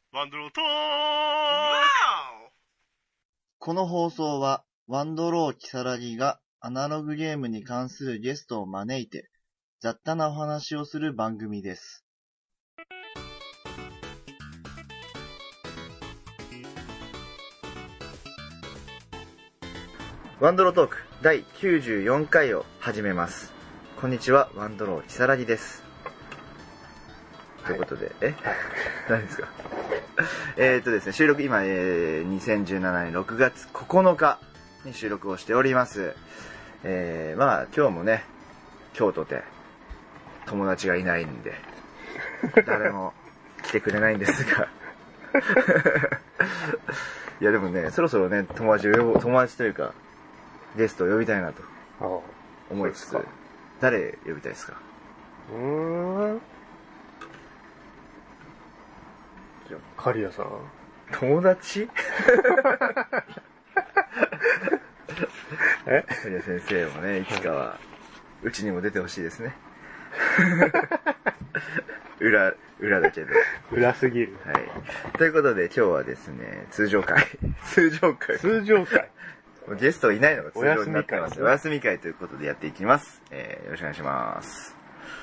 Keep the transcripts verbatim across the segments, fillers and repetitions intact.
ワンドローとーこの放送は、ワンドロー・キサラギがアナログゲームに関するゲストを招いて、雑多なお話をする番組です。ワンドロートークだいきゅうじゅうよんかいを始めます。こんにちは、ワンドロー・キサラギです。ということで、え何ですかえーっとですね、収録今、えー、にせんじゅうななねんろくがつここのかに収録をしております。えー、まあ今日もね、今日とて友達がいないんで、誰も来てくれないんですが、いやでもね、そろそろね、友達を呼ぶ、友達というか、ゲストを呼びたいなと思いつつ、誰呼びたいですか？ うーん。カリアさん。 友達え？ カリア先生もね、いつかはうちにも出てほしいですね。裏裏だけど。 裏すぎる。 はい。ということで今日はですね、通常会通常会通常会。 ゲストいないのが通常になってます。おお休み会ということでやっていきます。えー、よろしくお願いします。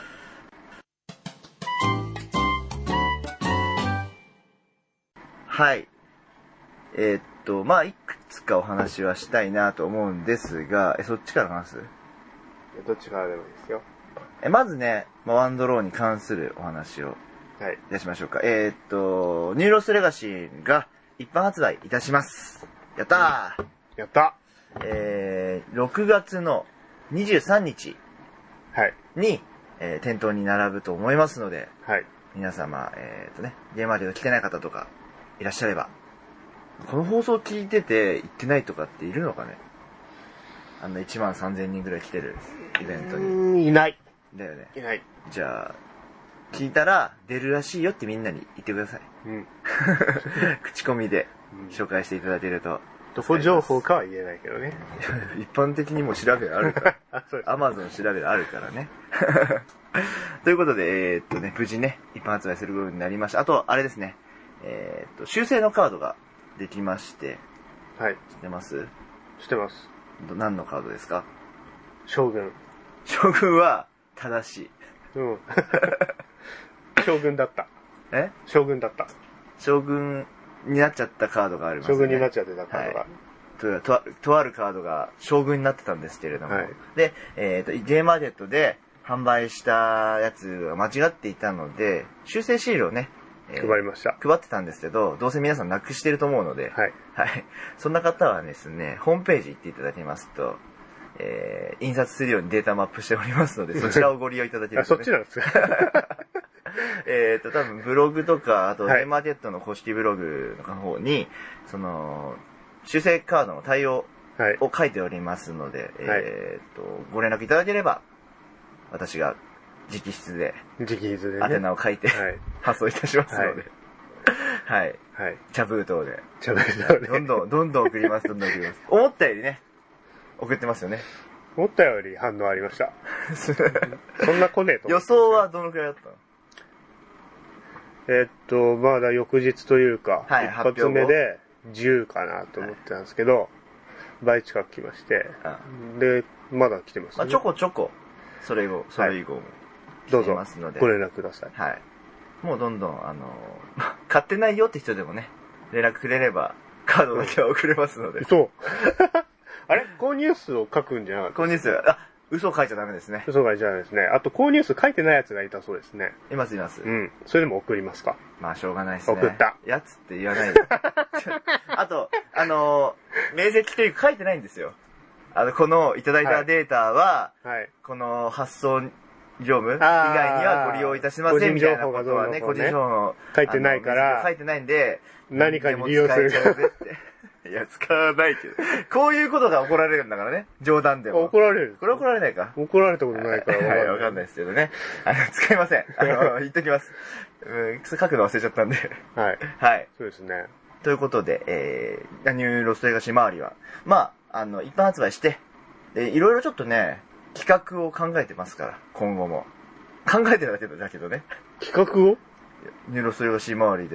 はい。えー、っと、まあ、いくつかお話はしたいなと思うんですが、え、そっちから話す？ どっちからでもいいですよ。 え、まずね、まあ、ワンドローに関するお話をはい。 いたしましょうか。えー、っと、ニューロストレガシーが一般発売いたします。やったー、 やった。 えー、ろくがつのにじゅうさんにちはい。 に、えー、店頭に並ぶと思いますので、 はい。 皆様、えー、っとね、ゲームマーケット来てない方とかいらっしゃれば、この放送聞いてて行ってないとかっているのかね？あんないちまんさんぜんにんぐらい来てるイベントに。 うーん、いない。 だよね。 いない。 じゃあ、聞いたら出るらしいよってみんなに言ってください。 うん。 口コミで紹介していただけると。 どこ情報かは言えないけどね。 一般的にも調べあるから。 あ、そうです。 アマゾン調べあるからね。ということで、えー、っとね、無事ね、一般発売することになりました。あと、あれですね、えー、っと、修正のカードができまして、 はい。 知ってます？ 知ってます。 ど何のカードですか？ 将軍。 将軍は正しい。 うん。将軍だった。 え？ 将軍だった。 将軍になっちゃったカードがありますね。 将軍になっちゃってたカードが。 はいと, と, とあるカードが将軍になってたんですけれども、 はい、 で、えーと、ゲームマーケットで販売したやつが間違っていたので、修正シールをね、 えー、配りました。 配ってたんですけど、どうせ皆さんなくしてると思うので、 はい。 はい。そんな方はですね、ホームページ行っていただきますと、えー、印刷するようにデータマップしておりますので、そちらをご利用いただけると、ね。 あ、そっちなんですかえっと、多分ブログとか、あと、ゲームマーケットの公式ブログの方に、その、修正カードの対応を書いておりますので、はい、えっと、ご連絡いただければ、私が直筆で、 直筆でね。 宛名を書いて、はい、発送いたしますので、はい。はい。茶封筒で。 茶封筒で。 どんどん、どんどん送ります、どんどん送ります。思ったよりね、送ってますよね。 思ったより反応ありました。そんな来ねえと。 予想はどのくらいだったの？ えー、っと、まだ翌日というか、 はい、 一発目でじゅうかなと思ってたんですけど、はい、倍近く来まして、うん、で、まだ来てますね。 まあ、ちょこちょこ、それ以後、それ以後も来てますので、 どうぞご連絡ください。 はい。もうどんどん、あの、買ってないよって人でもね、連絡くれれば、カードだけは送れますので。 そう。あれ購入数を書くんじゃなかった購入数、あ、嘘を書いちゃダメですね。 嘘を書いちゃダメですね。あと、購入数書いてないやつがいたそうですね。 いますいます。 うん。それでも送りますか？ まあ、しょうがないですね。 送った。 やつって言わないで。あと、あのー、明晰というか書いてないんですよ。あの、このいただいたデータは、はい、この発送業務以外にはご利用いたしませんみたいなことはね、個人情報書いてないから、 書いてないんで、 何かに利用するから。 いや、使わないけど。こういうことが怒られるんだからね。冗談でも。 怒られる。 これ怒られないか。 怒られたことないから。 はい、わかんないですけどね。あの、使いません。あの、言っときます。うん、書くの忘れちゃったんで。 はい。 はい。 そうですね。 ということで、えー、ニューロストレガシー周りは、まあ、あの、一般発売して、で、いろいろちょっとね、企画を考えてますから、今後も。考えてるだけど、だけどね。 企画をニューロストレガシー周りで、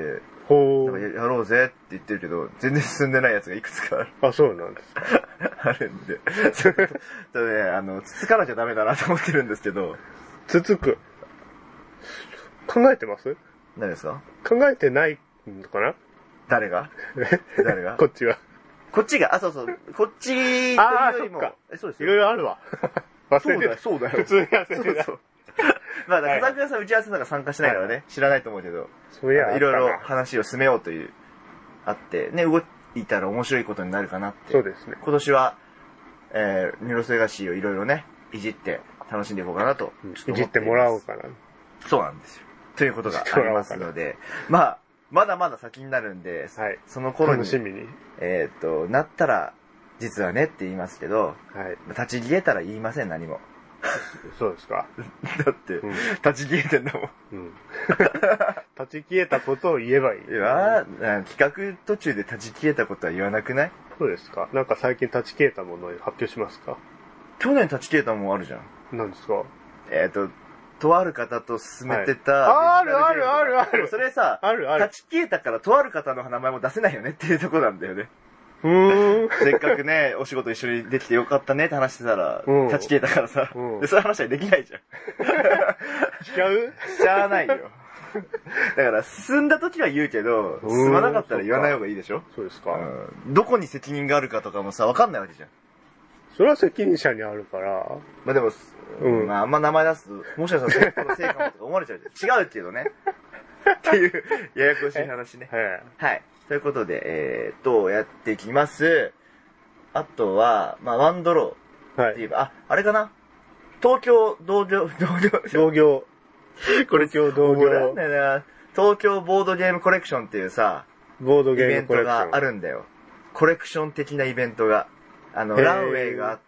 ほなんか や, やろうぜって言ってるけど、全然進んでないやつがいくつかある。 あ、そうなんですか。 あるんで。ちょっとね、あの、つつかなきゃダメだなと思ってるんですけど。 つつく。考えてます？ 何ですか？ 考えてないのかな？ 誰が誰がこっちは。 こっちが、あ、そうそう。こっちというあー、 よりも。 そっか。 え、そうですいよ。 ろいろあるわ。忘れてた。 そうだよ、そうだよ。 普通に忘れてた。 そうそう。まあ、だから、風倉さん打ち合わせなんか参加してないからね、 はい知らないと思うけど、 そういや、 いろいろ話を進めようという、あって、ね、動いたら面白いことになるかなって。 そうですね。 今年は、えー、ニュロスレガシーをいろいろね、いじって楽しんでいこうかなと。 いじってもらおうかな。 そうなんですよ。ということがありますので、まあ、まだまだ先になるんで、 はい、 その頃に、 楽しみに。 えっと、なったら、実はねって言いますけど、 はい、 立ち消えたら言いません、何も。 そうですか。 だって、うん、立ち消えてんだもん。うん、 立ち消えたことを言えばいい。 いや、企画途中で立ち消えたことは言わなくない？ そうですか。なんか最近立ち消えたものを発表しますか？ 去年立ち消えたもんあるじゃん。 何ですか？ えっと、とある方と進めてた、 はい、あるあるあるある。 それさ、 あるある。 立ち消えたからとある方の名前も出せないよねっていうとこなんだよね。 うーん。 せっかくね、お仕事一緒にできてよかったねって話してたら、 うん、 立ち消えたからさ、うん、でそういう話はできないじゃん。 しちゃう？ しちゃわないよ。だから進んだ時は言うけど、進まなかったら言わない方がいいでしょ？ そうですか、 うん。どこに責任があるかとかもさ、わかんないわけじゃん。 それは責任者にあるから。 まあでも、うん、まああんま名前出すと、もしかしたらそのせいかもとか思われちゃうじゃん。違うけどね。っていう、ややこしい話ね。はい。ということで、えー、っと、やっていきます。あとは、まあ、ワンドローって言えば、はい、あ、あれかな東京同業、同業、 同業。 これ今日同業。 東京ボードゲームコレクションっていうさ、 ボードゲームコレクション。 イベントがあるんだよ。コレクション的なイベントが。あの、ランウェイがあって、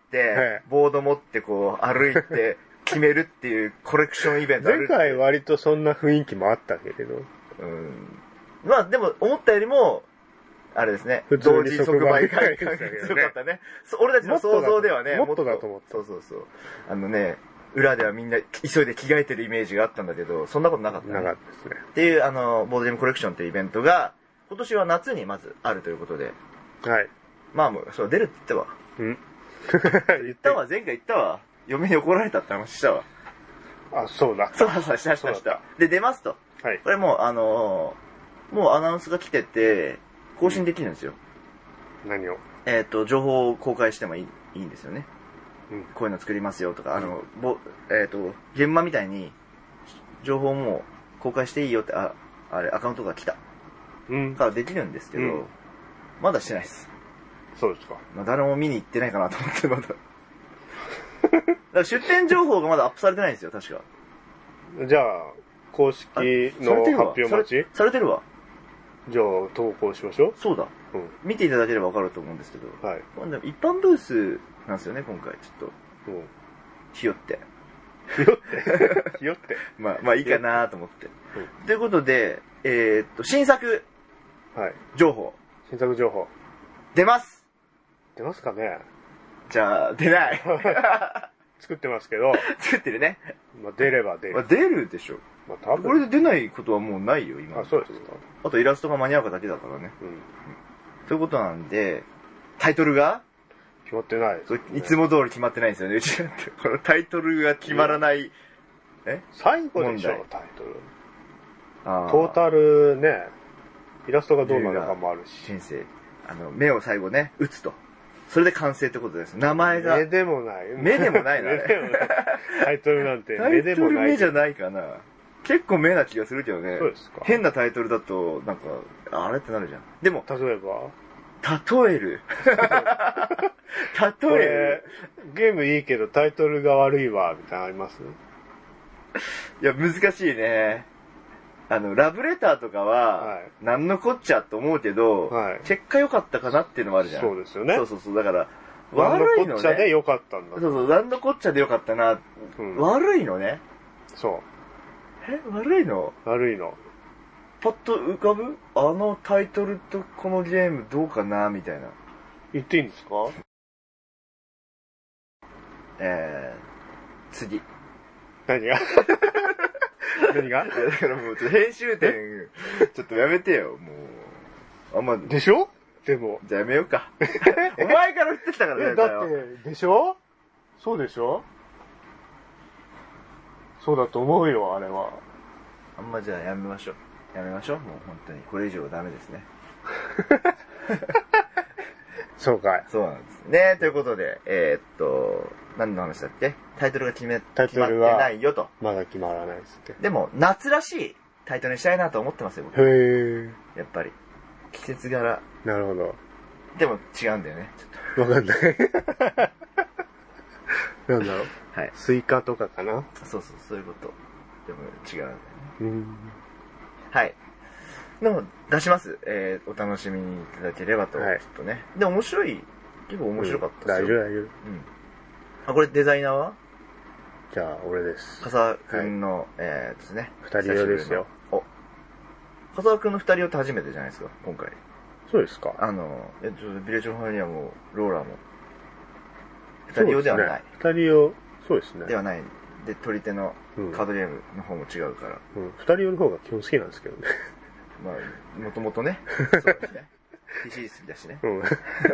ボード持ってこう、歩いて、決めるっていうコレクションイベントある。 前回割とそんな雰囲気もあったけれど。 うん。まあでも、思ったよりも、あれですね。 普通に即売会強かったね。俺たちの想像ではね。 もっとだと思った。 そうそうそう。あのね、裏ではみんな急いで着替えてるイメージがあったんだけど、そんなことなかったね。 なかったですね。 っていう、あの、ボードゲームコレクションっていうイベントが、今年は夏にまずあるということで。 はい。 まあもう、そう、出るって言ったわ。 うん言ったわ、前回言ったわ。嫁に怒られたって話したわ。 あ、そうだ。 そうそう、したしたした。で、出ますと。 はい。 これもう、あのー、もうアナウンスが来てて、更新できるんですよ。 うん、何をえっと、情報を公開してもいいいいんですよね。 うん。 こういうの作りますよとか、あの、ぼえっと、現場みたいに、情報も公開していいよって、あ、あれ、アカウントが来た。 うん。 からできるんですけど、うん、まだしてないです。 そうですか。 まあ、誰も見に行ってないかなと思ってまだ。だから出店情報がまだアップされてないんですよ、確か。 じゃあ、公式の発表待ちされてるわ。 じゃあ、投稿しましょう。 そうだ。うん。見ていただければわかると思うんですけど。 はい。 でも一般ブースなんですよね、今回。ちょっと。うん。ひよって。 ひよってひよって。 まあ、まあいいかなと思って。うん、ということで、えー、っと、新作。 はい。 情報。 新作情報。 出ます出ますかね。 じゃあ、出ない。 作ってますけど。 作ってるね。 まあ出れば出る。 まあ出るでしょ。 まあ多分。 これで出ないことはもうないよ、今。 あ、そうですか。 あとイラストが間に合うかだけだからね。うん。うん、ということなんで、タイトルが決まってないです、 ね。いつも通り決まってないんですよね、うちなんて。このタイトルが決まらない。え最後でしょ、タイトル。あトータルね、イラストがどうなのかもあるし。 先生。あの、目を最後ね、打つと。それで完成ってことです。名前が。 目でもない。 目でもないな。 目でもない。タイトルなんて目でもない。 タイトル目じゃないかな。結構目な気がするけどね。 そうですか。 変なタイトルだと、なんか、あれってなるじゃん。でも、 例えば例える。例える。 ゲームいいけどタイトルが悪いわ、みたいなのあります？ いや、難しいね。あの、ラブレターとかは、なんのこっちゃと思うけど、はい、結果良かったかなっていうのもあるじゃん。 そうですよね。 そうそうそう。だから、 悪いのね。なんのこっちゃで良かったんだ。 そうそう、なんのこっちゃで良かったな。うん、悪いのね。 そう。 え、悪いの？ 悪いの。 パッと浮かぶ？あのタイトルとこのゲームどうかなみたいな。 言っていいんですか？ えー、次。 何が何が？ だからもう、ちょっと編集点、ちょっとやめてよ、もう。あんま、 でしょ？でも。 じゃあやめようか。お前から言ってきたからね。 え、だって、でしょ？そうでしょ？そうだと思うよ、あれは。 あんまじゃあやめましょう。やめましょう。もう本当に。これ以上ダメですね。 そうかい。 そうなんですね。ということで、えー、っと、何の話だっけ？タイトルが決め、 タイトルが決まってないよと。 まだ決まらないですって。 でも、夏らしいタイトルにしたいなと思ってますよ、僕。 へー。 やっぱり。季節柄。 なるほど。 でも違うんだよね。ちょっわかんない。なんだろう。 はい。 スイカとかかな？ そうそう、そういうこと。でも違うんだよね。 うん。 はい。でも、出します。えー、お楽しみにいただければと。 はいちょっとね。で、面白い。結構面白かったですよ。 大丈夫、大丈夫。 うん。あ、これデザイナーはじゃあ、俺です。 笠くんの、えーですね。 二人用ですよ。 お。笠くんの二人用って初めてじゃないですか、今回。 そうですか。 あの、えっと、ビレッジのファニアも、ローラーも。二人用ではない。 二人用、そうですね。 ではない。で、取り手のうんカードゲームの方も違うから。 うん。二人用の方が基本好きなんですけどね。 まあ、もともとね。そうですね。ピーシー 好きだしね。 うん。 だ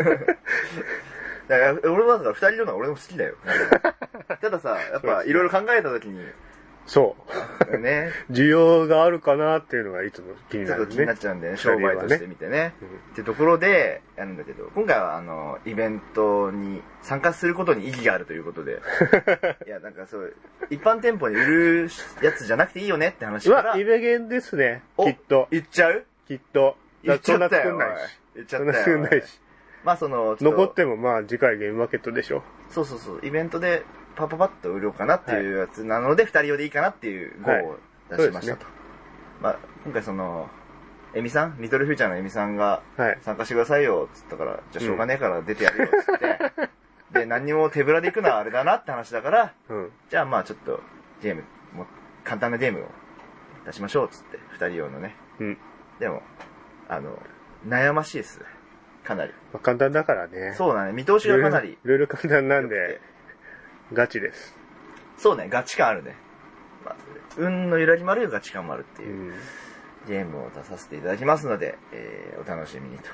から俺もだから二人用のは俺も好きだよ。たださ、やっぱいろいろ考えたときに、 そね、 う。需要があるかなっていうのがいつも気になるね。 ちょっと気になっちゃうんだよね、商売としてみてね。 うんってところでやるんだけど、今回はあの、イベントに参加することに意義があるということで、いや、なんかそう、一般店舗に売るやつじゃなくていいよねって話うから。 わ、イベゲンですね。 おきっと。 言っちゃうきっと。 言っちゃったよ。 そんな作んないし。 言っちゃそんなったよ。 作んないし。 まあその、 残ってもまあ次回ゲームマーケットでしょ。 そうそうそう、イベントでパパパッと売ろうかなっていうやつなので、二人用でいいかなっていう号を出しましたと。 はいまあ、今回その、エミさん、リトルフューチャーのエミさんがはい。 参加してくださいよ、つったから、じゃあしょうがねえから出てやるよ、つって。で、何にも手ぶらで行くのはあれだなって話だから、 うん。 じゃあまあちょっと、ゲーム、もう簡単なゲームを出しましょう、つって、二人用のね。 うん。 でも、あの、悩ましいです。かなり。 まあ、簡単だからね。 そうだね、見通しがかなり。 いろいろ簡単なんで、ガチです。 そうね、ガチ感あるね。まあ、運の揺らぎもあるよ、ガチ感もあるってう。 いうんゲームを出させていただきますので、えー、お楽しみにと。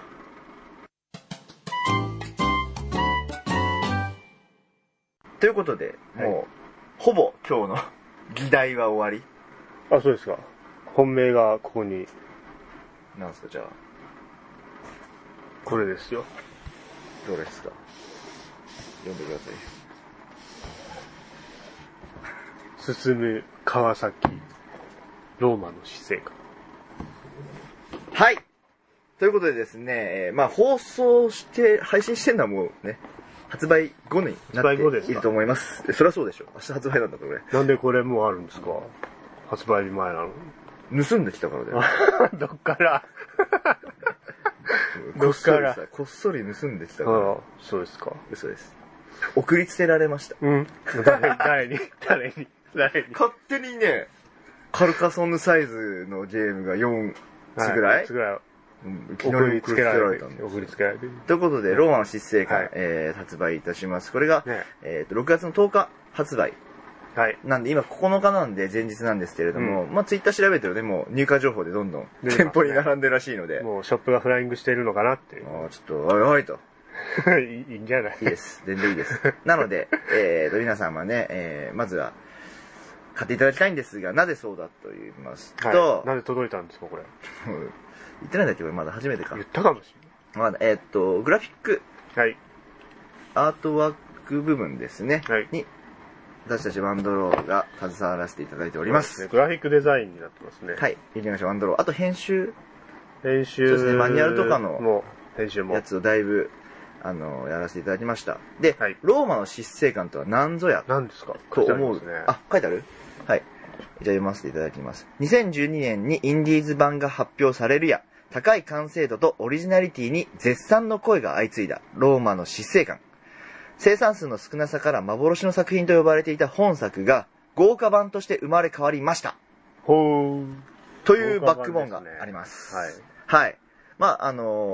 ということで、 はいもう、ほぼ今日の議題は終わり。 あ、そうですか。本命がここに、 なんですか、じゃあ、 これですよ。 どうですか。読んでください。 進む川崎、ローマの死生観。 はいということでですね、えーまあ放送して、配信してるのはもうね、発売後になっていると思います。そりゃそうでしょ。明日発売なんだからこなんでこれもうあるんですか？発売日前なの。 れ。盗んできたからだよ。 どっからこっそりどっさ、こっそり盗んできたあから。 あ、そうですか。 嘘です。送りつけられました。 うん。誰誰に誰に誰に勝手にね、カルカソンヌサイズのゲームがよっつぐらい、 つぐらいうんいきな送りり送りつけつけられるられたんですよ。 送りつけられる。 ということで、ローマの失勢館、 はいえー発売いたします。これが、 ねえーとろくがつのとおか発売。 はい。 なんで、今ここのかなんで前日なんですけれども、まあツイッター調べてるとね、もう入荷情報でどんどん出てますね店舗に並んでるらしいので、 もうショップがフライングしているのかなっていう。 あーちょっと、おいおいと。 いいいいんじゃない？ いいです。全然いいです。なので、えーと、皆さんはね、えーまずは、買っていただきたいんですが、なぜそうだと言いますと、 はい。なんで届いたんですか、これ。 うん言ってないんだっけど、まだ初めてか言。ったかもしまだ、えーっと、グラフィック、 れない。 アートワーク部分ですね。 はいに、私たちワンドローが携わらせていただいております。 ねグラフィックデザインになってますね。 はい。行きましょう、ワンドロー。あと編集編集そうですねマニュアルとかのもう編集もやつをだいぶ、あの、やらせていただきました。で、 はいローマの失勢感とは何ぞや何ですかと思う。 書いてありますねあ、書いてあるはい。じゃあ読ませていただきます。にせんじゅうにねんにインディーズ版が発表されるや、高い完成度とオリジナリティに絶賛の声が相次いだローマの失勢感。生産数の少なさから幻の作品と呼ばれていた本作が豪華版として生まれ変わりました。 ほー。 というバックボーンがあります。 はい。 はい。まあ、あの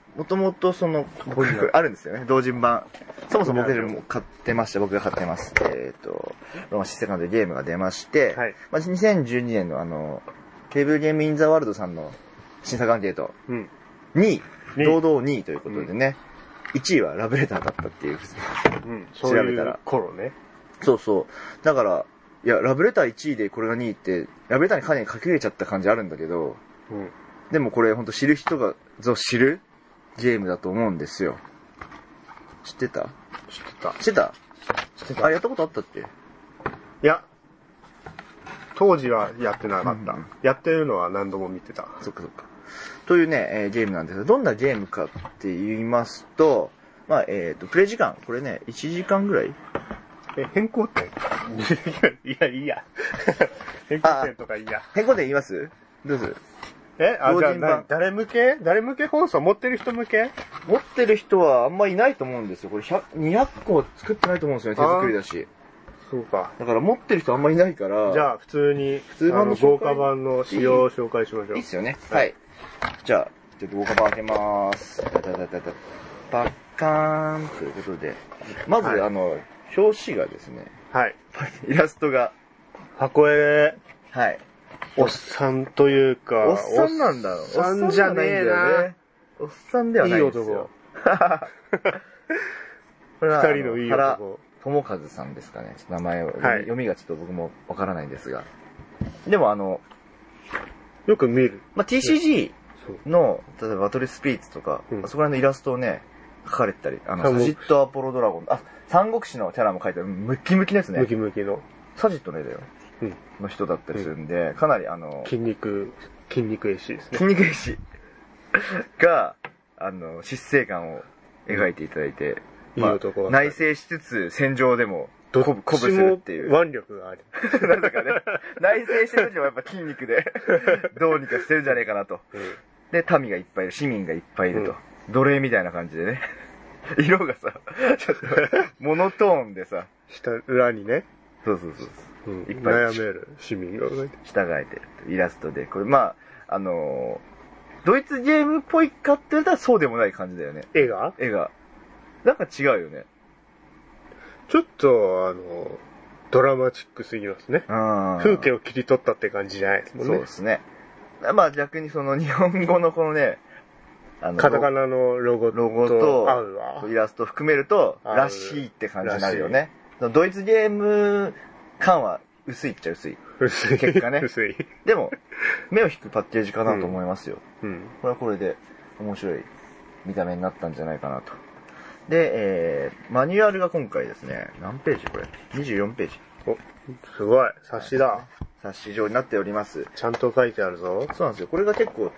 もともとその、僕あるんですよね、同人版。そもそも僕も買ってました、僕が買ってます。えっ、ー、と、ローマシスセカンドでゲームが出まして、はい、まあ、にせんじゅうにねんのあの、テーブルゲームインザワールドさんの審査アンケート、うん、にい、堂々にいということでね、うん、いちいはラブレターだったっていう、うん、調べたら。そういう頃ね。 そうそう。だから、いや、ラブレターいちいでこれがにいって、ラブレターにかなり隠れちゃった感じあるんだけど、うん、でもこれほんと知る人がぞ知るゲームだと思うんですよ。知ってた？ 知ってた。 知ってた？ 知ってた。 あ、やったことあったっけ？いや、当時はやってなかった。うんうん、やってるのは何度も見てた。 そっかそっか。というね、えー、ゲームなんですけど、どんなゲームかって言いますと、まあ、えっ、ー、と、プレイ時間、これね、いちじかんぐらい？ え、変更点いや、いいや。変更点とかいいや。 変更点言います？どうする？ えあ、じゃあ、誰向け誰向け放送持ってる人向け持ってる人はあんまいないと思うんですよ。これにひゃっこ作ってないと思うんですよね、手作りだし。 そうか。 だから持ってる人あんまいないから。 じゃあ、普通に、普通の豪華版の仕様を紹介しましょう。 いいっすよね。はい。はい、じゃあ、ちょっと豪華版開けまーす。タタタタタパッカーンということで。まず、はい、あの、表紙がですね。 はい。 イラストが。 箱絵。 はい。 おっさんというか。 おっさんなんだろう。 おっさんじゃねえな。 おっさんではないんですよ。いい男。二人のいい男。友和さんですかね。名前を、はい、読みがちょっと僕もわからないんですが。でもあの、 よく見る。 まあ、ティーシージー の、例えばバトルスピリッツとか、うん、あそこらのイラストをね、描かれてたり、あの、サジットアポロドラゴン、あ、三国志のキャラも描いてある、ムキムキのやつね。 ムキムキの。 サジットの絵だよ。うん。の人だったりするんで、うん、かなりあの、 筋肉、筋肉絵師ですね。 筋肉絵師が、あの、疾生感を描いていただいて、 うん、まあ、いい男だ。 内省しつつ、戦場でも、鼓舞するっていう。 腕力がある。 なんだかね、内省してる時もやっぱ筋肉で、どうにかしてるんじゃねえかなと。うん、で、民がいっぱいいる、市民がいっぱいいると。うん、奴隷みたいな感じでね。色がさ、ちょっと、モノトーンでさ。 下、裏にね。 そうそうそう。 うん、いっぱい悩める市民が従えてるイラストで。これ、まあ、あのー、ドイツゲームっぽいかって言ったらそうでもない感じだよね。 絵が絵が。なんか違うよね。 ちょっと、あの、ドラマチックすぎますね。風景を切り取ったって感じじゃないですもんね。 そうですね。まあ逆にその日本語のこのね、 あのカタカナのロゴとロゴとイラスト含めると、らしいって感じになるよね。ドイツゲーム感は薄いっちゃ薄い。 薄い。 結果ね。 薄い。 でも、目を引くパッケージかなと思いますよ。 うん。うん、 これはこれで面白い見た目になったんじゃないかなと。で、えー、マニュアルが今回ですね、何ページこれ ?にじゅうよん ページ。 お、すごい。冊子だ。 冊子状になっております。 ちゃんと書いてあるぞ。 そうなんですよ。これが結構、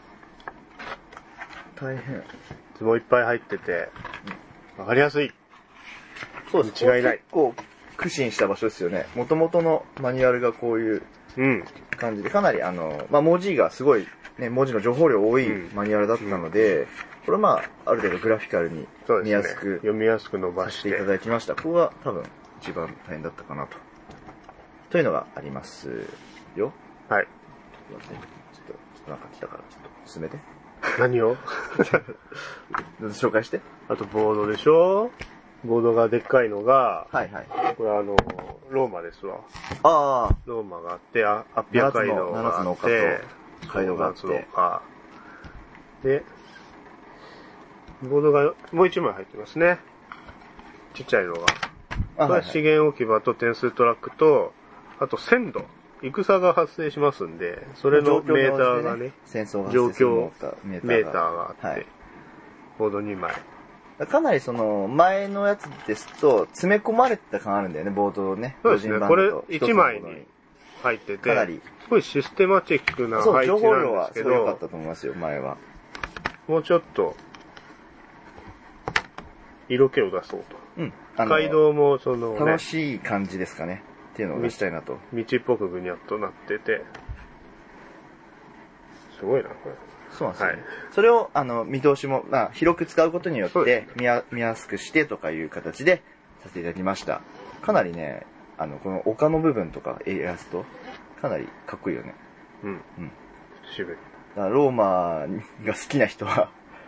大変。 図もいっぱい入ってて、わかりやすい。 そうです。違いない。結構苦心した場所ですよね。元々のマニュアルがこういう感じで、かなりあの、まあ、文字がすごい、ね、文字の情報量多いマニュアルだったので、うんうん、これはまあ、ある程度グラフィカルに見やすく、ね、 読みやすく伸ばしていただきました。ここが多分一番大変だったかなと。というのがありますよ。 はい。 ちょっと、ちょっとなんか来たから、ちょっと進めて。 何を紹介して。 あとボードでしょ？ボードがでっかいのが、 はいはい。 これあの、ローマですわ。 ああ。 ローマがあって、アッピア街道があって、 街道があって。 で、ボードがもう一枚入ってますね。ちっちゃいのが。これは資源置き場と点数トラックと、あと鮮度。戦が発生しますんで、それのメーターがね、状況メーターがあって、ボードにまい。 かなりその、前のやつですと、詰め込まれた感あるんだよね、ボードをね。 そうですね、これいちまいに入ってて、 かなりすごいシステマチックな配置なんですけど、 そう、情報量はすごい良かったと思いますよ、前は。 もうちょっと、色気を出そうと。 うん。 街道もその、 ね、楽しい感じですかね。っていうのを出したいなと。 道っぽくぐにゃっとなってて、すごいな、これ。 そうなんですね。はい、それを、あの、見通しも、まあ、広く使うことによって見や、見やすくしてとかいう形でさせていただきました。かなりね、あの、この丘の部分とか、イラスト、かなりかっこいいよね。 うん。うん。渋い。 だからローマが好きな人は、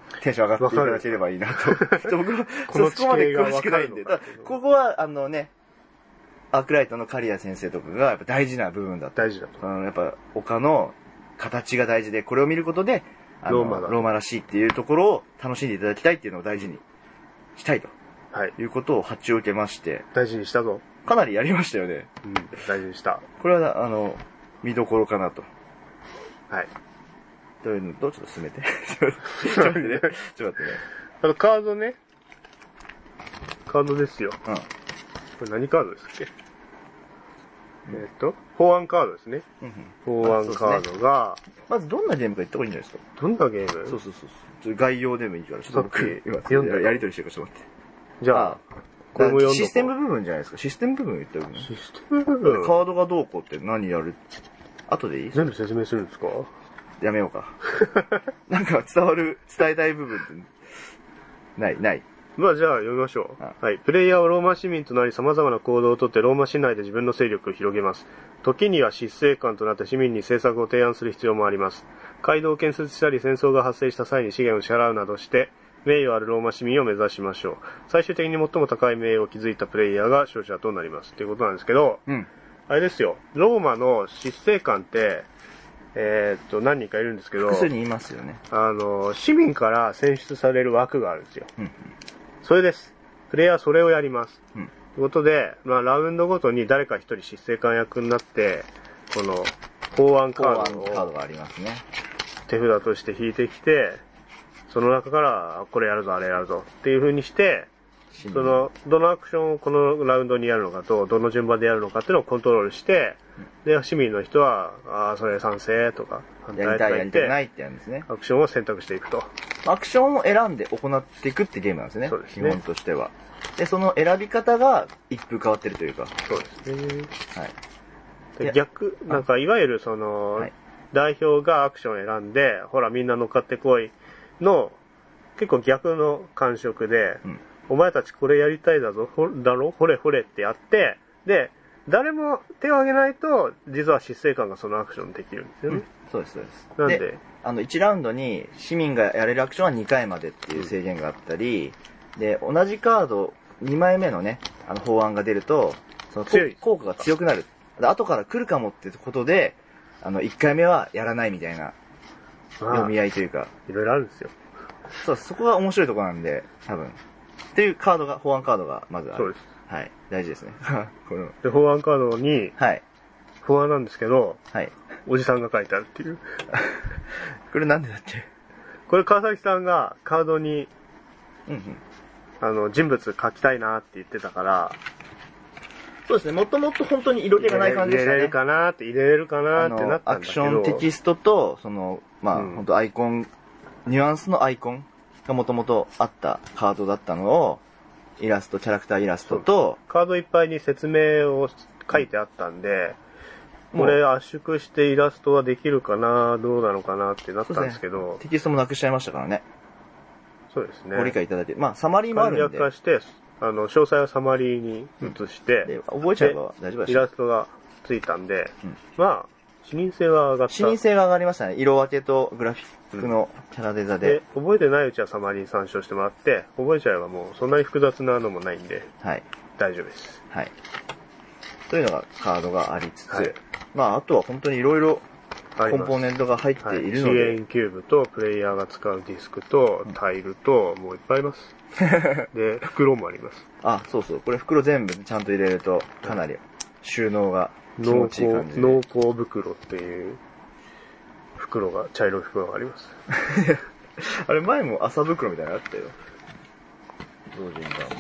テンション上がっていただければいいなと。僕はこのそこまで詳しくないんで。 地形が分かるのかっていうのここは、あのね、アークライトの刈谷先生とかがやっぱ大事な部分だと。 大事だと。 あのやっぱ丘の形が大事で、これを見ることで、あのローマだローマらしいっていうところを楽しんでいただきたいっていうのを大事にしたいとはい。 いうことを発注を受けまして、 大事にしたぞ。 かなりやりましたよね。 うん。大事にした。 これは、あの、見どころかなと。 はい。 というのと、ちょっと進めて。ちょっと待ってね。ちょっと待ってね。 あとカードね。カードですよ。 うん。 これ何カードですっけ、えっと、法案カードですね。 うん法案カードが、 まずどんなゲームか言った方がいいんじゃないですか。 どんなゲームそうそうそうそう。ちょっと概要でもいいから、ちょっと僕さっき今読んだよやりとりしてるからちょっと待って。 じゃあ、これも読んどこうシステム部分じゃないですか。システム部分言ったよね。 システム部分カードがどうこうって何やる後でいい全部説明するんですか？ やめようか。なんか伝わる、伝えたい部分って、ない、ない。 まあじゃあ読みましょう。 あはい。プレイヤーはローマ市民となり様々な行動をとってローマ市内で自分の勢力を広げます。時には執政官となって市民に政策を提案する必要もあります。街道を建設したり戦争が発生した際に資源を支払うなどして名誉あるローマ市民を目指しましょう。最終的に最も高い名誉を築いたプレイヤーが勝者となります。ということなんですけど、 うん。 あれですよ。ローマの執政官って、えーっと、何人かいるんですけど、 複数にいますよね。 あの、市民から選出される枠があるんですよ。 うん。 それです。プレイヤーはそれをやります。 うん。 ということで、まあ、ラウンドごとに誰か一人執政官役になって、この、法案カカードをードがありますね。 手札として引いてきて、その中から、これやるぞ、あれやるぞっていう風にして、その、どのアクションをこのラウンドにやるのかと、どの順番でやるのかっていうのをコントロールして、で、市民の人は、ああ、それ賛成とか、反やりたい、や対とか言って、 りたくないってやるんですね。 アクションを選択していくと。 アクションを選んで行っていくってゲームなんですね。 そうですね基本としては。で、その選び方が一風変わってるというか。 そうですね。 はい。 でいや逆、なんかいわゆるその、 はい代表がアクションを選んで、ほらみんな乗っかってこいの、結構逆の感触で、 うん。 お前たちこれやりたいだぞ、ほだろほれほれってやって、で、誰も手を挙げないと、実は執政官がそのアクションできるんですよね。 そうです、そうです。 なんであの、いちラウンドに市民がやれるアクションはにかいまでっていう制限があったり、で、同じカード、にまいめのね、あの、法案が出ると、その強い効果が強くなる。で後から来るかもってことで、あの、いっかいめはやらないみたいなまあ読み合いというか、 いろいろあるんですよ。 そう、そこが面白いところなんで、多分。っていうカードが、法案カードがまずある。 そうです。 はい。大事ですね。こので、法案カードに、 はい。 法案なんですけど、 はい。 おじさんが書いてあるっていう。 これなんでだっけ？ これ川崎さんがカードに、 うんうん。 あの、人物書きたいなって言ってたから、 そうですね。もともと本当に色気がない感じでしたね。 入れれるかなって、入れれるかなってなったあのアクんだけど。 ションテキストと、その、まあ、 うん本当アイコン、ニュアンスのアイコンがもともとあったカードだったのを、イラスト、キャラクターイラストと、 カードいっぱいに説明を書いてあったんで、 もうこれ圧縮してイラストはできるかな、どうなのかなってなったんですけど、 テキストもなくしちゃいましたからね。 そうですね。 ご理解いただいて。まあ、サマリーもあ簡るんで。 略化して、あの、詳細はサマリーに移して、 で覚えちゃえば大丈夫だし。 イラストがついたんで、 うんまあ、視認性は上がった。 視認性が上がりましたね。色分けとグラフィックのキャラデザで。 で、覚えてないうちはサマリー参照してもらって、覚えちゃえばもうそんなに複雑なのもないんで、 はい。 大丈夫です。 はい。というのがカードがありつつ、 はいまあ、あとは本当にいろいろありますコンポーネントが入っているのはい、 で、 支援キューブとプレイヤーが使うディスクとタイルと、もういっぱいあります。で、袋もあります。 あ、そうそう。これ袋全部ちゃんと入れると、かなり収納が気濃持ちいい感じ厚、 で。 濃厚袋っていう袋が、茶色い袋があります。 あれ前も麻袋みたいなのあったよ。同時にだ。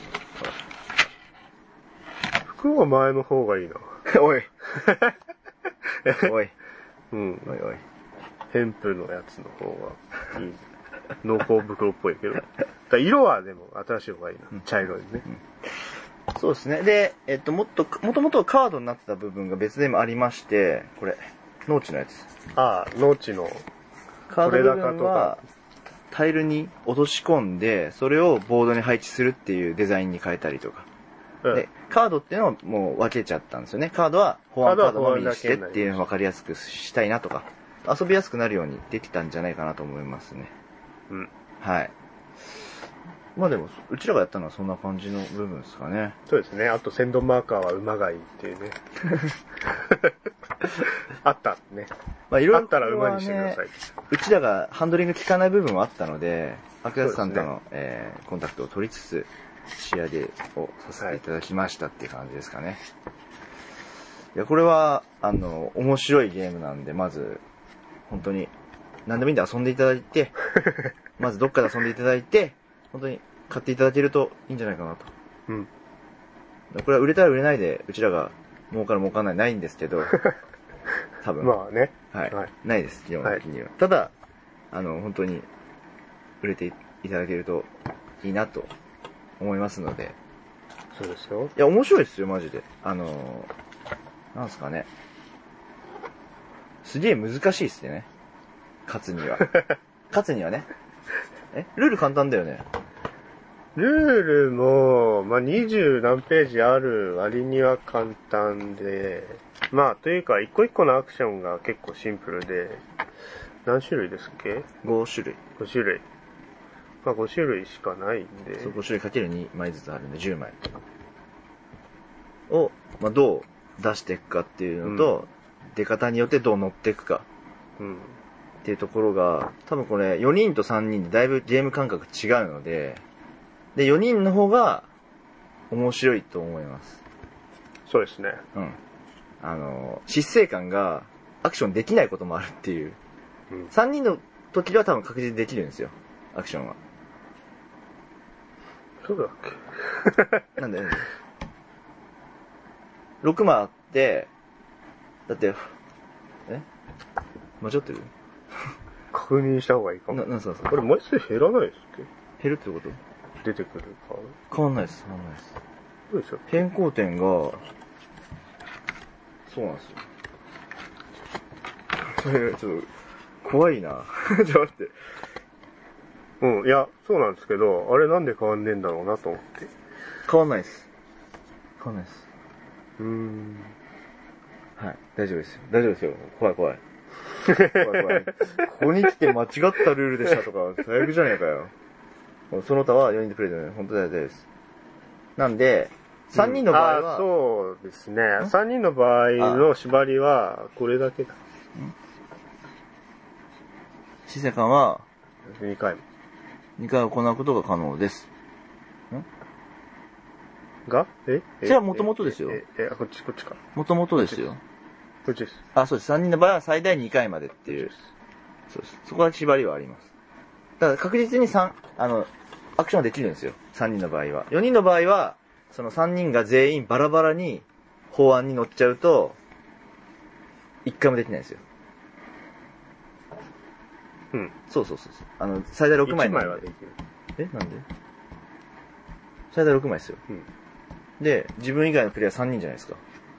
袋は前の方がいいな。 おい。おい。 うん。 おいおい。 ヘンプのやつの方がいい。濃厚袋っぽいけど。だから色はでも新しい方がいいな。 うん茶色いね。 そうですね。で、えっと、もっと、もともとカードになってた部分が別でもありまして、これ、農地のやつ。 ああ、農地の、 カード部分取れ高とはか、 タイルに落とし込んで、それをボードに配置するっていうデザインに変えたりとか。 うんで、カードっていうのをもう分けちゃったんですよね。カードは保安カードのみにしてっていうのを分かりやすくしたいなとか、遊びやすくなるようにできたんじゃないかなと思いますね。 うん。 はい。まあでも、うちらがやったのはそんな感じの部分ですかね。 そうですね。あと、鮮度マーカーは馬がいいっていうね。あったね。 まあいろいろ、ね、 あったら馬にしてください。 うちらがハンドリング効かない部分もあったので、アクヤスさんとの、ねえー、コンタクトを取りつつ、仕上げをさせていただきましたっていう感じですかね。はい、いや、これは、あの、面白いゲームなんで、まず、本当に、何でもいいんで遊んでいただいて、まずどっかで遊んでいただいて、本当に買っていただけるといいんじゃないかなと。 うん。 これは売れたら売れないで、うちらが儲かる儲かんないないんですけど、多分。 まあね。 はい。 はい、 ないです、基本的には。はい、ただ、あの、本当に、売れていただけるといいなと思いますので。 そうですよ。 いや、面白いですよ、マジで。あの、なんすかね。すげえ難しいっすね。勝つには。勝つにはね。えルール簡単だよね。 ルールも、まあ、二十何ページある割には簡単で、まあ、というか、一個一個のアクションが結構シンプルで、何種類ですっけ ? ご 種類。 ご種類。まあ、ご種類しかないんで。 そう、ご種類かけるにまいずつあるんで、じゅうまい。を、まあ、どう出していくかっていうのと、うん、出方によってどう乗っていくか。うん。っていうところが、多分これよにんとさんにんでだいぶゲーム感覚違うので、で、よにんの方が面白いと思います。 そうですね。 うん。あの、疾走感がアクションできないこともあるっていう。うん、さんにんの時は多分確実にできるんですよ。アクションは。 そうだっけなんでろくマあって、だって、え間違ってる確認した方がいいかも。 な、な、そうそう。 これ枚数減らないですっけ？ 減るってこと？ 出てくるか。 変わんないです、変わんないです。 どうでしょう？ 変更点が、そうなんですよ。それ、ちょっと、怖いな。ちょっと待って。 うん、いや、そうなんですけど、あれなんで変わんねえんだろうなと思って。 変わんないです。変わんないです。 うーん。 はい、大丈夫ですよ。大丈夫ですよ。怖い怖い。怖い怖い。ここに来て間違ったルールでしたとか、最悪じゃねえかよ。その他はよにんでプレイでね、本当だよです。なんで、さんにんの場合は、うん、 あ、そうですね。さんにんの場合の縛りは、これだけだ。 死生観は、 にかい。 にかい行うことが可能です。 んがえじゃあ、もともとですよ。 え、え、え、こっち、こっちか。 もともとですよ。 こっちです。 あ、そうです。さんにんの場合は最大にかいまでっていう。そうです。そこは縛りはあります。だから確実にさん、あの、アクションはできるんですよ。さんにんの場合は。よにんの場合は、そのさんにんが全員バラバラに法案に乗っちゃうと、いっかいもできないんですよ。 うん。 そうそうそうそう。あの、最大ろくまいなんで。 いちまいはできる。 えなんで最大ろくまいですよ。うん。で、自分以外のプレイヤーさんにんじゃないですか。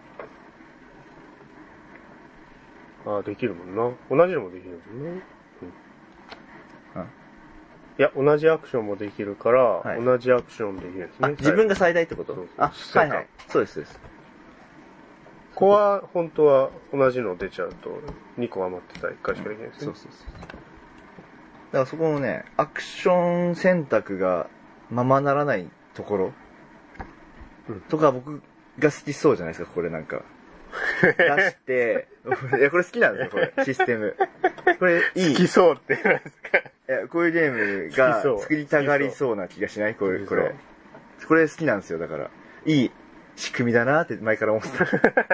ああ、できるもんな。同じのもできるもんね。うん。いや、同じアクションもできるから、はい、同じアクションできるんですね。 自分が最大ってこと？ そうそう。 あ、はいはい。そうです、そうです。 ここは、本当は同じの出ちゃうと、にこ余ってたらいっかいしかできないですね。 そうそうそう。だからそこのね、アクション選択がままならないところ、うん、とか僕が好きそうじゃないですか、これなんか。出して、いや、これ好きなんですよ、これ、システム。これいい。 好きそうって言うんですか？ いや、こういうゲームが作りたがりそうな気がしない？これ、これ。これ好きなんですよ、だから。いい仕組みだなって前から思ってた。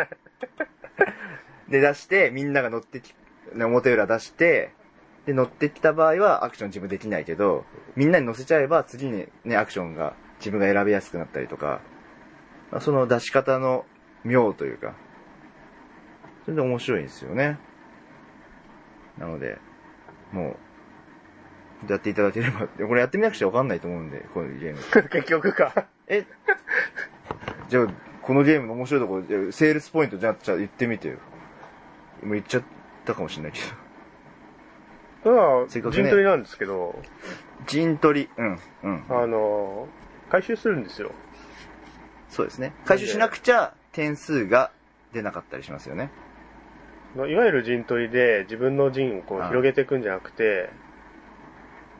で、出して、みんなが乗ってき、表裏出して、で、乗ってきた場合はアクション自分できないけど、みんなに乗せちゃえば次にね、アクションが自分が選びやすくなったりとか、その出し方の妙というか、それで面白いんですよね。なので、もう、やっていただければ、これやってみなくちゃわかんないと思うんで、こういうゲーム。 結局か。 えじゃあ、このゲームの面白いところ、セールスポイントじゃあ、じゃあ言ってみてよ。もう言っちゃったかもしれないけど。まあ、陣取りなんですけど。 陣取り、うん、うん。 あの、回収するんですよ。 そうですね。回収しなくちゃ点数が出なかったりしますよね。 いわゆる陣取りで自分の陣をこう広げていくんじゃなくて、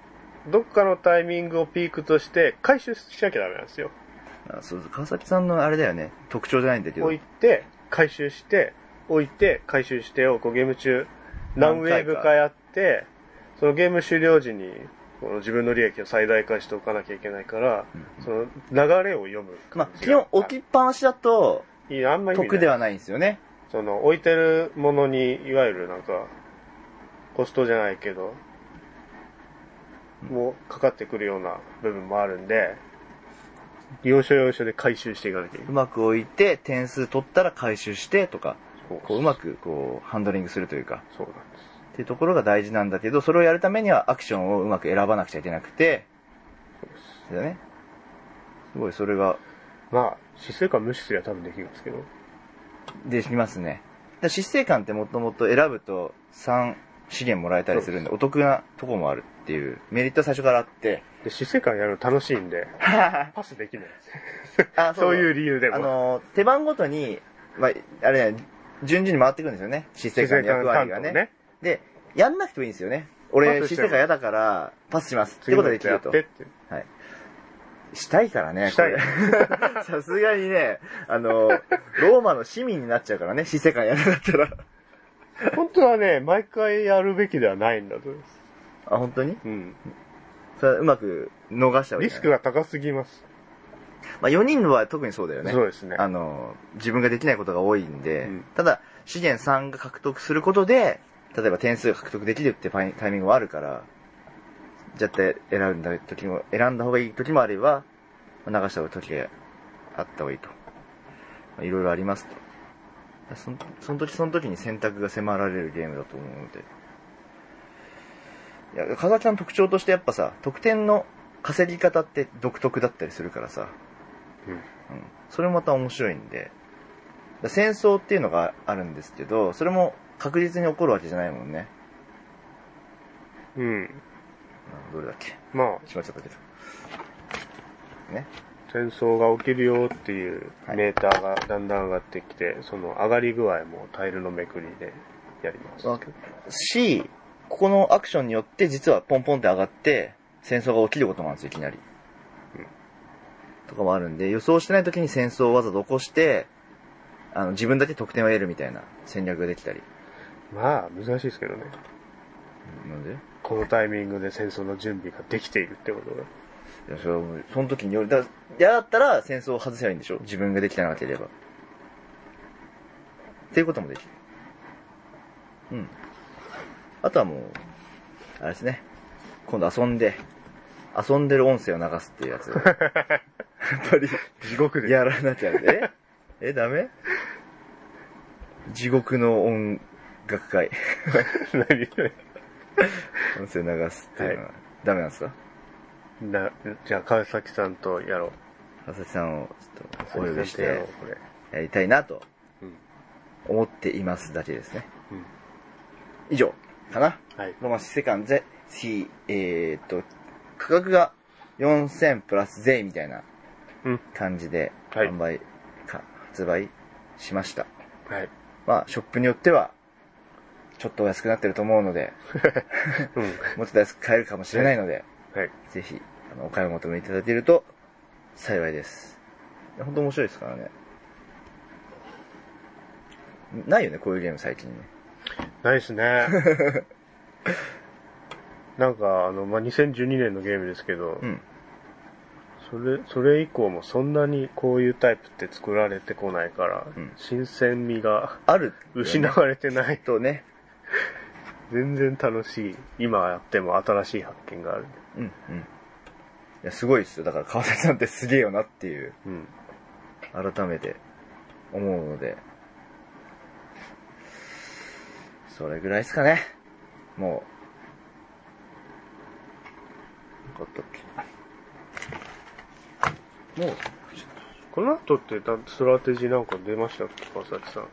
どっかのタイミングをピークとして回収しなきゃダメなんですよ。 あ、そうそう、川崎さんのあれだよね。特徴じゃないんだけど。 置いて、回収して、置いて、回収してをこうゲーム中何ウェーブかやって、そのゲーム終了時にこの自分の利益を最大化しておかなきゃいけないから、うん、その流れを読む感じが。 まあ、基本置きっぱなしだと、 いや、あんまり得ではないんですよね。 その置いてるものにいわゆるなんかコストじゃないけど、うん、もうかかってくるような部分もあるんで、要所要所で回収していかなきゃいけない。 うまく置いて点数取ったら回収してとか、こううまくこうハンドリングするというか、 そうなんです。 っていうところが大事なんだけど、それをやるためにはアクションをうまく選ばなくちゃいけなくて、そうです。だね。すごいそれが、 まあ死生観無視すりゃ多分できるんですけど。 できますね。だ死生観ってもともと選ぶとさん資源もらえたりするんで、お得なとこもあるっていうメリットは最初からあって、 で死生観やるの楽しいんでパスできないんですよ。あ、そうそういう理由でも。 あの手番ごとに、まあ、あれね、順々に回っていくんですよね。死生観の役割がね。ねで、やんなくてもいいんですよね。俺、死生観嫌だからパスします。ってことができると。はい。したいからね。 したい。 さすがにね、あの、ローマの市民になっちゃうからね、死生観やらなかったら。 本当はね、毎回やるべきではないんだと思います。 あ、本当に？ うん。 それはうまく逃した方がいい。 リスクが高すぎます。 まあよにんの場合は特にそうだよね。 そうですね。 あの、自分ができないことが多いんで、うん、ただ、資源さんが獲得することで、例えば点数が獲得できるってタイミングはあるから、絶対選んだ時も、選んだ方がいい時もあれば、流した方が時があった方がいいと。いろいろありますと。その、その時その時に選択が迫られるゲームだと思うので。いや、川崎さんの特徴としてやっぱさ、得点の稼ぎ方って独特だったりするからさ。うん。うん。それもまた面白いんで。戦争っていうのがあるんですけど、それも確実に起こるわけじゃないもんね。 うん。 どれだっけ？ まあ。 しまっちゃったけど。ね。 戦争が起きるよっていうメーターがだんだん上がってきて、はい、その上がり具合もタイルのめくりでやります。 し、ここのアクションによって実はポンポンって上がって戦争が起きることもあるんですよ、いきなり。うん。とかもあるんで、予想してない時に戦争をわざと起こして、あの、自分だけ得点を得るみたいな戦略ができたり。 まあ、難しいですけどね。 なんで？ このタイミングで戦争の準備ができているってことが。 いや、それはその時により、だから、だったら戦争を外せばいいんでしょ？自分ができてなければ。っていうこともできる。うん。あとはもう、あれですね。今度遊んで、遊んでる音声を流すっていうやつ。やっぱり、 地獄で。 やらなきゃ。ええ、ダメ？地獄の音楽会。 何音声流すっていうのは、はい、ダメなんですか？ な、じゃあ川崎さんとやろう。 川崎さんをちょっとお呼びしてやりたいなと思っていますだけですね。うん、以上かな。 はい。 ロマンスセカンゼ、シえー、っと、価格がよんせんプラス税みたいな感じで販売、か発売しました。 はい。 まあ、ショップによっては、ちょっとお安くなってると思うので、うん、もうちょっと安く買えるかもしれないので、 はい、 ぜひ、あの、お買い求めいただけると幸いです。本当面白いですからね。ないよね、こういうゲーム最近ね。 ないですね。なんか、あの、まあ、にせんじゅうにねんのゲームですけど、うん、それ、それ以降もそんなにこういうタイプって作られてこないから、うん、新鮮味がある、 失われてないとね。 全然楽しい。今やっても新しい発見がある。 うんうん。いや、すごいですよ。だから川崎さんってすげえよなっていう、うん、改めて思うので、それぐらいですかね。もう。よかったっけ。もう、 この後ってストラテジーなんか出ましたっけ、川崎さん。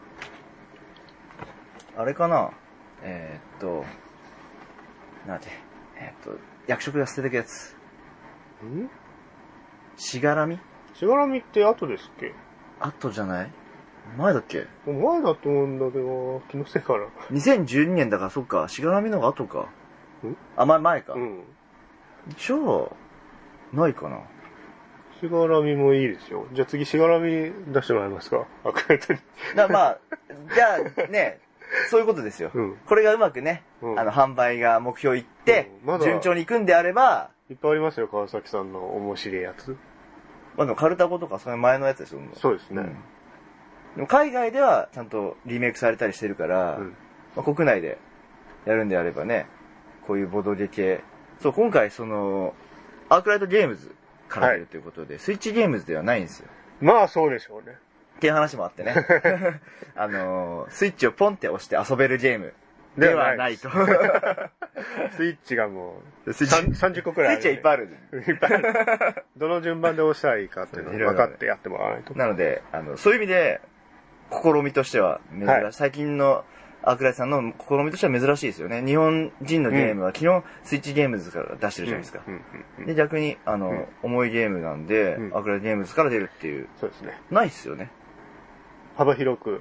あれかな。えー、っと、なんで、えー、っと、役職が捨ててくやつ。 ん？ しがらみ？ しがらみって後ですっけ？ 後じゃない？前だっけ？ 前だと思うんだけど、気のせいかな。 にせんじゅうにねんだからそっか、しがらみのが後か。ん？あ、前、前か。 うん。 じゃあ、ないかな。 しがらみもいいですよ。じゃあ次しがらみ出してもらえますか、アクライトに。 だまあ、じゃあね、そういうことですよ。うん、これがうまくね、うん、あの、販売が目標いって、うん、ま、順調にいくんであれば、 いっぱいありますよ、川崎さんの面白いやつ。 まあでもカルタゴとかその前のやつですよ。 そうですね。うん、 でも海外ではちゃんとリメイクされたりしてるから、うん、まあ、国内でやるんであればね、こういうボドゲ系。そう、今回その、アークライトゲームズから出るということで、はい、スイッチゲームズではないんですよ。 まあそうでしょうね。 っていう話もあってね。あのー、スイッチをポンって押して遊べるゲームではないと。 スイッチがもうさんじゅっこくらいある、ね。 スイッチはいっぱいある。 いっぱいある。どの順番で押したらいいかっていうのを分かってやってもらわないと。 なので、あの、そういう意味で、試みとしては珍しい。はい、最近のアークライトさんの試みとしては珍しいですよね。日本人のゲームは、うん、昨日スイッチゲームズから出してるじゃないですか。うんうんうん、で、逆に、あの、うん、重いゲームなんで、うん、アークライトゲームズから出るっていう。 そうですね。 ないっすよね。 幅広く。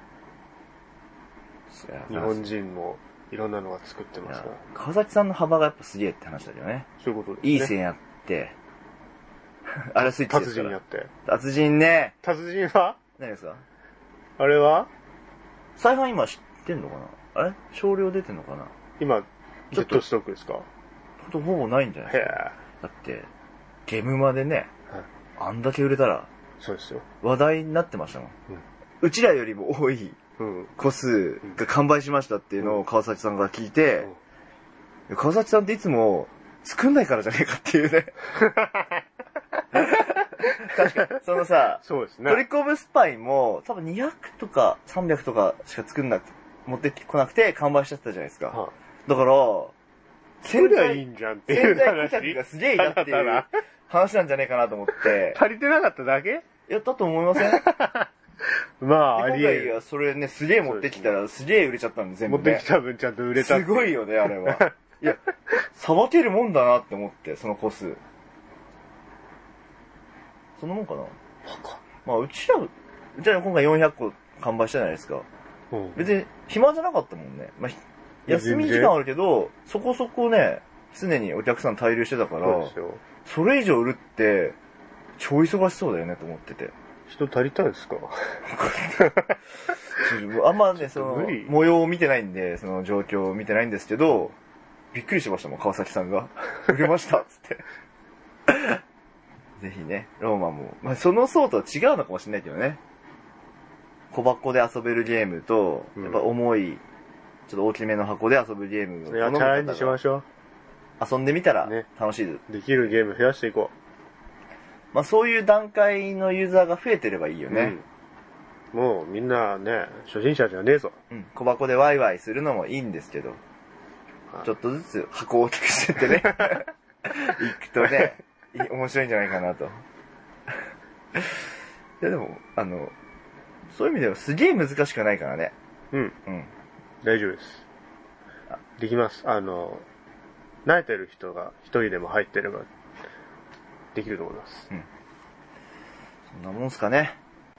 日本人もいろんなのが作ってますから。 川崎さんの幅がやっぱすげえって話だよね。 そういうことですね。 いい線やって。あれスイッチですから。 達人やって。 達人ね。 達人は何ですか？あれは再販今知ってんのかな？あれ少量出てんのかな？ 今、ジェットストックですか？ ほぼないんじゃないですか。だって、ゲームまでね、はい、あんだけ売れたら、 そうですよ。 話題になってましたもん。うん、うちらよりも多い個数が完売しましたっていうのを川崎さんが聞いて、うん、川崎さんっていつも作んないからじゃねえかっていうね。確かに。そのさ、 そうですね。 トリックオブスパイも多分にひゃくとかさんびゃくとかしか作んなくて、持ってこなくて完売しちゃったじゃないですか。はあ、だから、 作りゃいいんじゃんっていう話。 潜在顧客がすげえいいなっていう話なんじゃねえかなと思って。 足りてなかっただけ？ やったと思いません？ まあ、ありえる。 今回はそれね、すげえ持ってきたらすげえ売れちゃったんで、全部、ね。 持ってきた分ちゃんと売れた。 すごいよね、あれは。いや、さばけるもんだなって思って、その個数。そのもんかな？まあ、うちら、うちら今回よんひゃっこ完売したじゃないですか。うん、別に暇じゃなかったもんね。まあ、休み時間あるけど、そこそこね、常にお客さん滞留してたから、そ, それ以上売るって、超忙しそうだよねと思ってて。 人足りたんですか？ あんまね、その、模様を見てないんで、その状況を見てないんですけど、びっくりしましたもん、川崎さんが。売れましたっつって。ぜひね、ローマも。まあ、その層とは違うのかもしれないけどね。小箱で遊べるゲームと、やっぱ重い、ちょっと大きめの箱で遊ぶゲームを。 いや、チャレンジしましょう。 遊んでみたら楽しいです、 ね。できるゲーム増やしていこう。まあそういう段階のユーザーが増えてればいいよね。 うん、もうみんなね、初心者じゃねえぞ。 うん。小箱でワイワイするのもいいんですけど、はい、ちょっとずつ箱を大きくしてってね、行くとね、面白いんじゃないかなと。いやでも、あの、そういう意味ではすげえ難しくないからね。 うん。うん。大丈夫です。できます。あの、慣れてる人が一人でも入ってれば、できると思います。うん。 そんなもんすかね。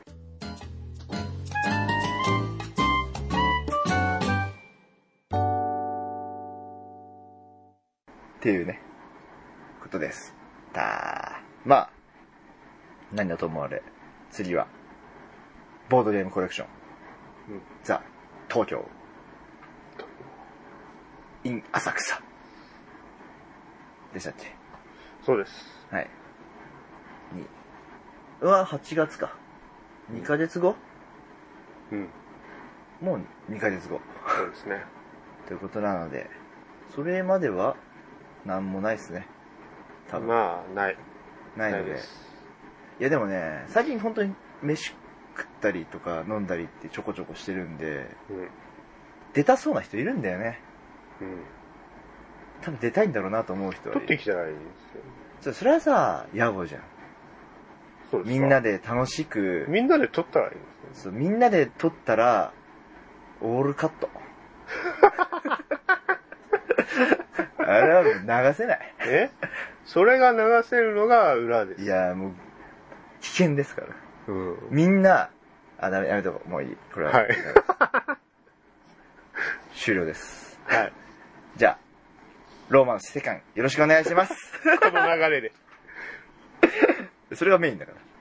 っていうね、ことです。たまあ、何だと思われ、次は、ボードゲームコレクション。うん、ザ・東京。in 浅草。でしたっけ？ そうです。 はい。に。うわ、はちがつか。にかげつご？うん。もうにかげつご。 そうですね。 ということなので、それまでは、なんもないですね。 多分。まあ、ない。 ないので。いやでもね、最近本当に飯食ったりとか飲んだりってちょこちょこしてるんで、うん、出たそうな人いるんだよね。うん。多分出たいんだろうなと思う人は。 取ってきたらいいんですよ。それはさ、野暮じゃん。そうですか。みんなで楽しく。 みんなで取ったらいいんですよ。そう、みんなで取ったら、オールカット。あれは流せない。 え？それが流せるのが裏です。 いや、もう、危険ですから。うん、みんな、あ、ダメ、やめとこう。もういい。これは。はい。終了です。 はい。 じゃあ、 ローマンス世界よろしくお願いします。 この流れで。 それがメインだから。